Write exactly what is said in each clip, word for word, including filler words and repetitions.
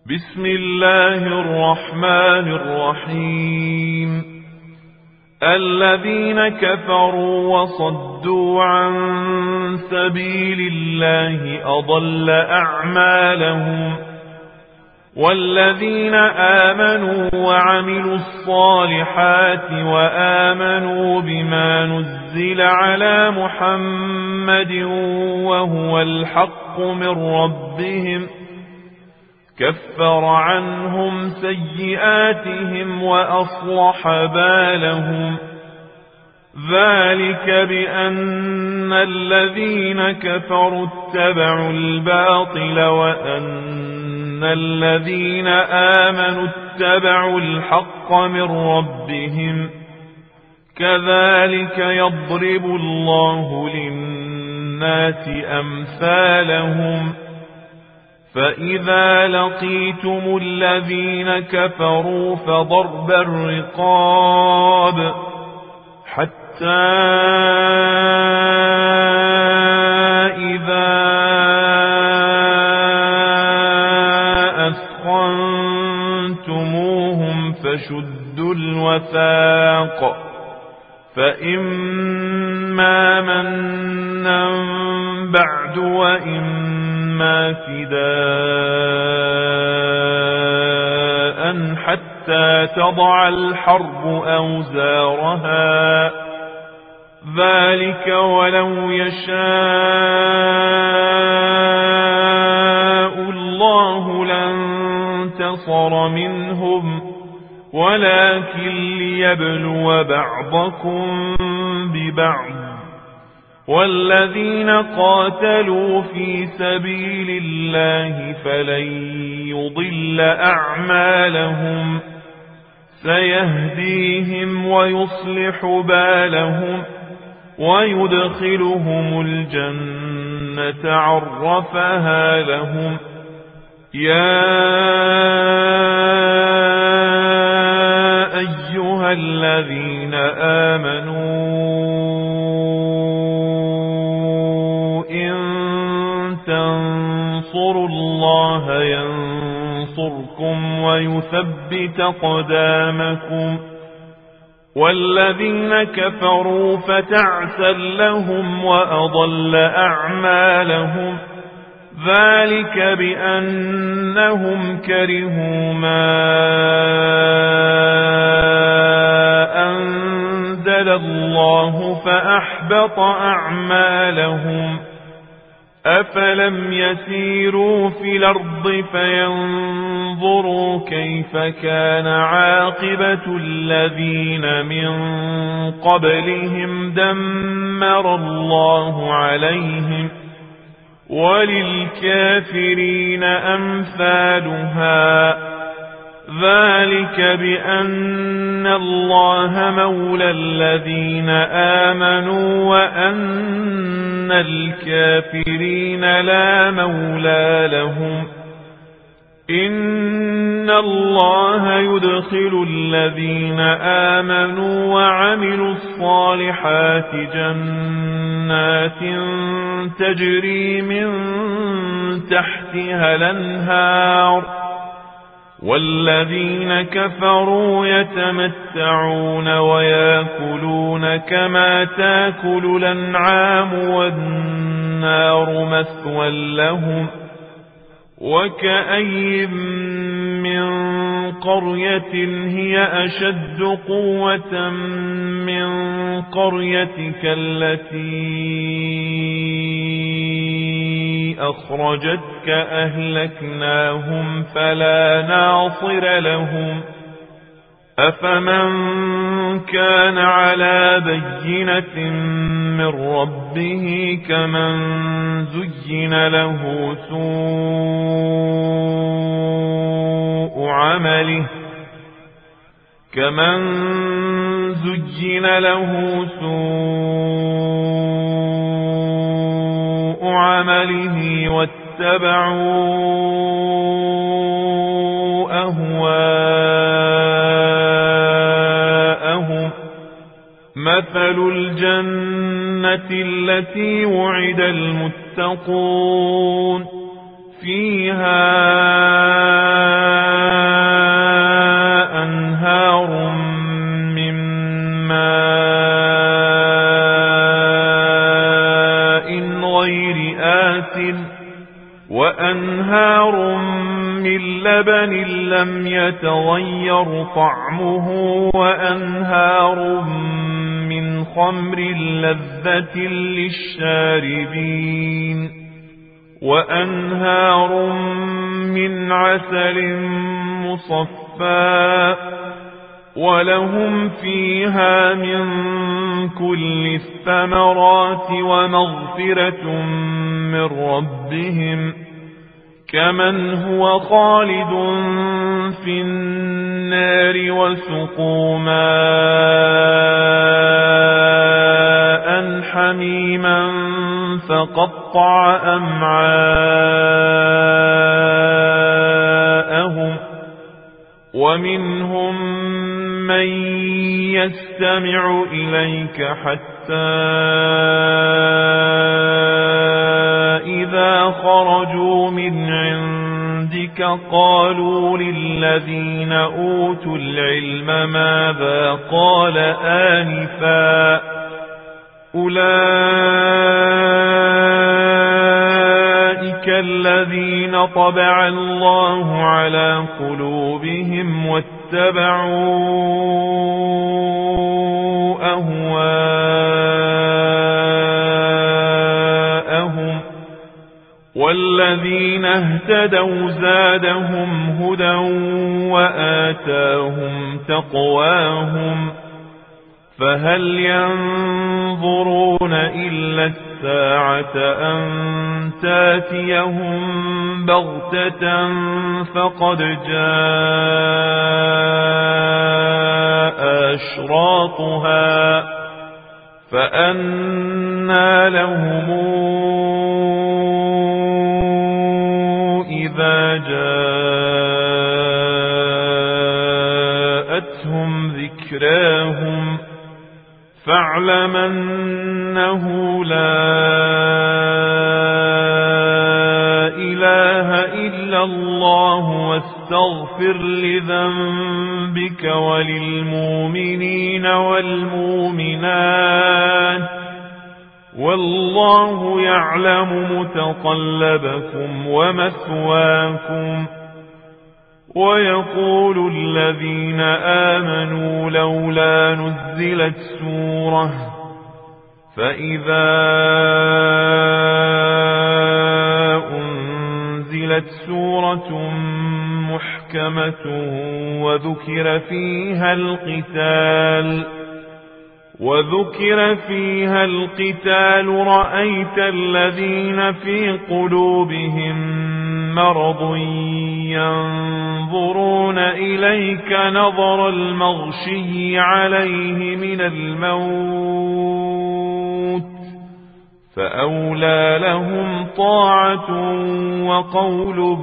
بسم الله الرحمن الرحيم. الذين كفروا وصدوا عن سبيل الله أضل أعمالهم، والذين آمنوا وعملوا الصالحات وآمنوا بما نزل على محمد وهو الحق من ربهم كفر عنهم سيئاتهم وأصلح بالهم. ذلك بأن الذين كفروا اتبعوا الباطل وأن الذين آمنوا اتبعوا الحق من ربهم. كذلك يضرب الله للناس أمثالهم. فإذا لقيتم الذين كفروا فضرب الرقاب حتى إذا أثخنتموهم فشدوا الوثاق، فإما منا بعد وإما فداء حتى تضع الحرب أوزارها. ذلك ولو يشاء الله لانتصر منهم، ولكن ليبلو بعضكم ببعض. والذين قاتلوا في سبيل الله فلن يضل أعمالهم، سيهديهم ويصلح بالهم ويدخلهم الجنة عرفها لهم. يا أيها الذين آمنوا إن تنصروا الله ينصركم ويثبت أقدامكم. والذين كفروا فتعسا لهم وأضل أعمالهم. ذلك بأنهم كرهوا ما أنزل الله فأحبط أعمالهم. أفلم يسيروا في الأرض فينظروا كيف كان عاقبة الذين من قبلهم دمر الله عليهم، وللكافرين أمثالها. ذلك بأن الله مولى الذين آمنوا وأن الكافرين لا مولى لهم. إن الله يدخل الذين آمنوا وعملوا الصالحات جنات تجري من تحتها الأنهار، والذين كفروا يتمتعون ويأكلون كما تأكل الأنعام والنار مثوى لهم. وكأي من قرية هي أشد قوة من قريتك التي أخرجتك أهلكناهم فلا ناصر لهم. أفمن كان على بينة من ربه كمن زين له سوء عمله كمن زين له سوء عمله واتبعوا أهواءهم. مثل الجنة التي وعد المتقون فيها وأنهار من لبن لم يتغير طعمه وأنهار من خمر لذة للشاربين وأنهار من عسل مصفى ولهم فيها من كل الثمرات ومغفرة من ربهم كمن هو خالد في النار وسقوا ماء حميما فقطع أمعاءهم ومنهم من يستمع إليك حتى إذا خرجوا من عندك قالوا للذين أوتوا العلم ماذا قال آنفا أولئك الذين طبع الله على قلوبهم واتبعوا أهواءهم والذين اهتدوا زادهم هدى وآتاهم تقواهم فهل ينظرون إلا الساعة أن تاتيهم بغتة فقد جاء أشراطها فأنى لهم إذا جاءتهم ذكراهم فاعلم أنه لا إله إلا الله واستغفر لذنبك وللمؤمنين والمؤمنات والله يعلم متقلبكم ومثواكم ويقول الذين آمنوا لولا نزلت سورة فإذا أنزلت سورة محكمة وذكر فيها القتال وذكر فيها القتال رأيت الذين في قلوبهم مرض ينظرون إليك نظر المغشي عليه من الموت فأولى لهم طاعة وقول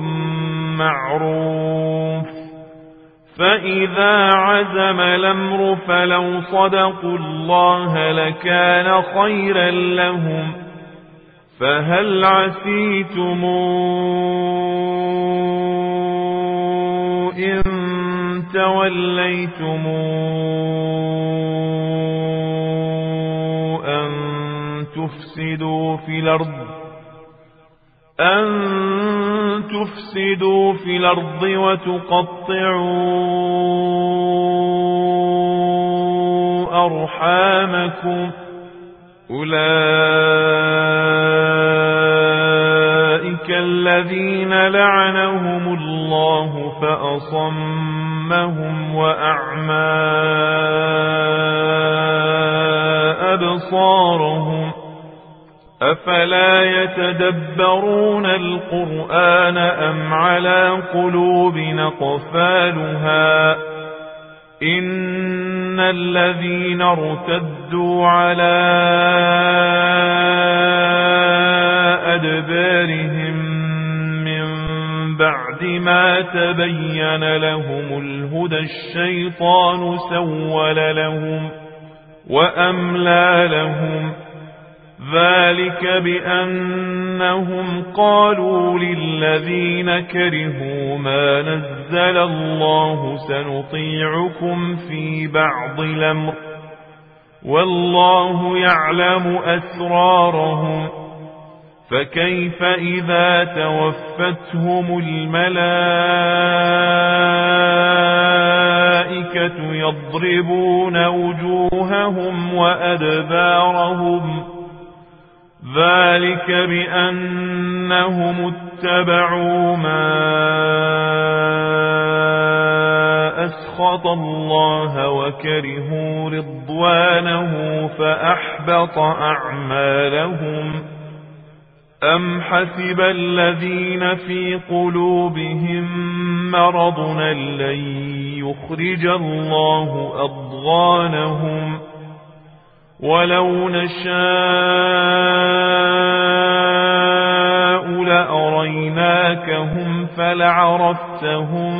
معروف فإذا عزم الأمر فلو صدقوا الله لكان خيرا لهم فهل عسيتم إن توليتم أن تفسدوا في الأرض أن تفسدوا في الأرض وتقطعوا أرحامكم أولئك الذين لعنهم الله فأصمهم وأعمى أبصارهم أفلا يتدبرون القرآن أم على قلوب أقفالها إن الذين ارتدوا على أدبارهم من بعد ما تبين لهم الهدى الشيطان سول لهم وأملى لهم ذلك بأنهم قالوا للذين كرهوا ما نزل الله سنطيعكم في بعض الأمر والله يعلم أسرارهم فكيف إذا توفتهم الملائكة يضربون وجوههم وأدبارهم ذلك بأنهم اتبعوا ما أسخط الله وكرهوا رضوانه فأحبط أعمالهم أم حسب الذين في قلوبهم مرض لن يخرج الله أضغانهم ولو نشاء لأريناكهم فلعرفتهم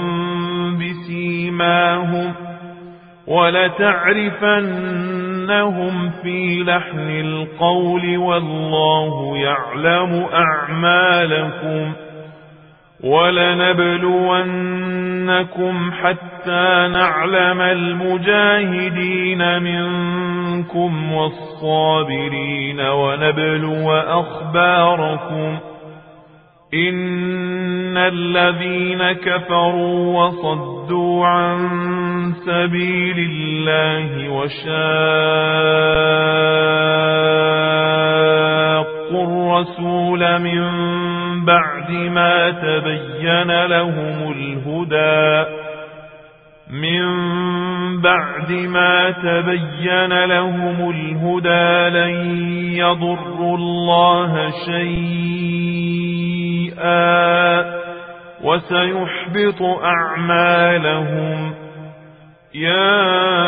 بسيماهم ولتعرفنهم في لحن القول والله يعلم أعمالكم ولنبلونكم حتى نعلم المجاهدين منكم والصابرين ونبلو أخباركم إن الذين كفروا وصدوا عن سبيل الله وشاقوا الرسول من بعد ما تبين لهم الهدى من بعد ما تبين لهم الهدى لن يضروا الله شيئا وسيحبط أعمالهم يا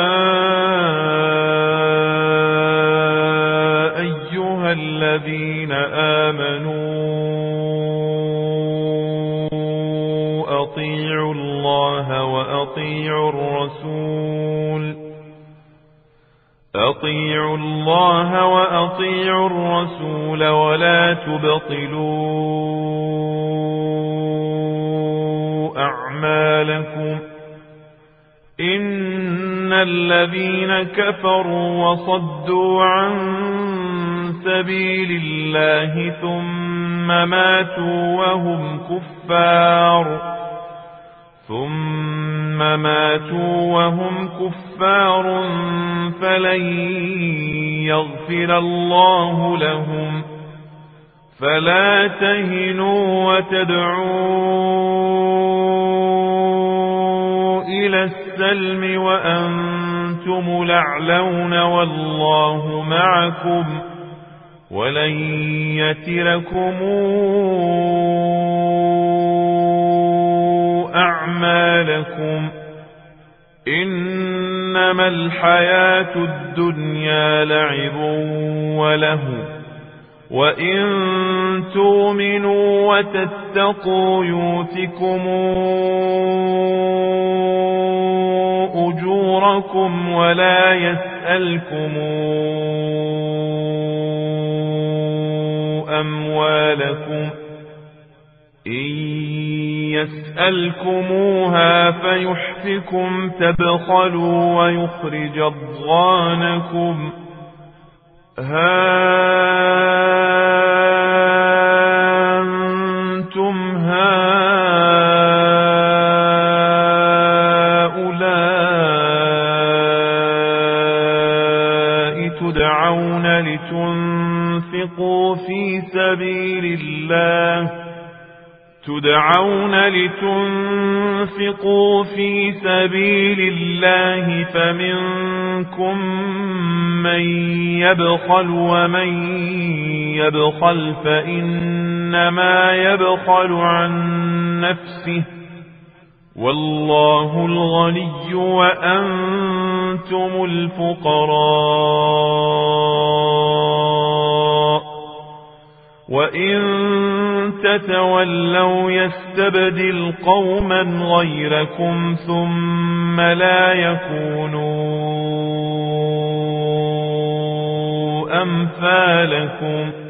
أيها الذين آمنوا أطيعوا الله وأطيعوا الرسول أطيعوا الله وأطيعوا الرسول ولا تبطلوا أعمالكم إن الذين كفروا وصدوا عن سبيل الله ثم ماتوا وهم كفار ثم ماتوا وهم كفار فلن يغفر الله لهم فلا تهنوا وتدعوا إلى السلم وأنتم الأعلون والله معكم ولن يتركم أعمالكم إنما الحياة الدنيا لعب وله وإن تؤمنوا وتتقوا يؤتكم أجوركم ولا يسألكم أموالكم إن يسألكموها فيحفكم تبخلوا ويخرج أضغانكم ها أنتم هؤلاء تدعون لتنفقوا في سبيل الله تدعون لتنفقوا في سبيل الله فمنكم من يبخل ومن يبخل فإنما يبخل عن نفسه والله الغني وأنتم الفقراء وإن تتولوا يستبدل قوما غيركم ثم لا يكونوا أمثالكم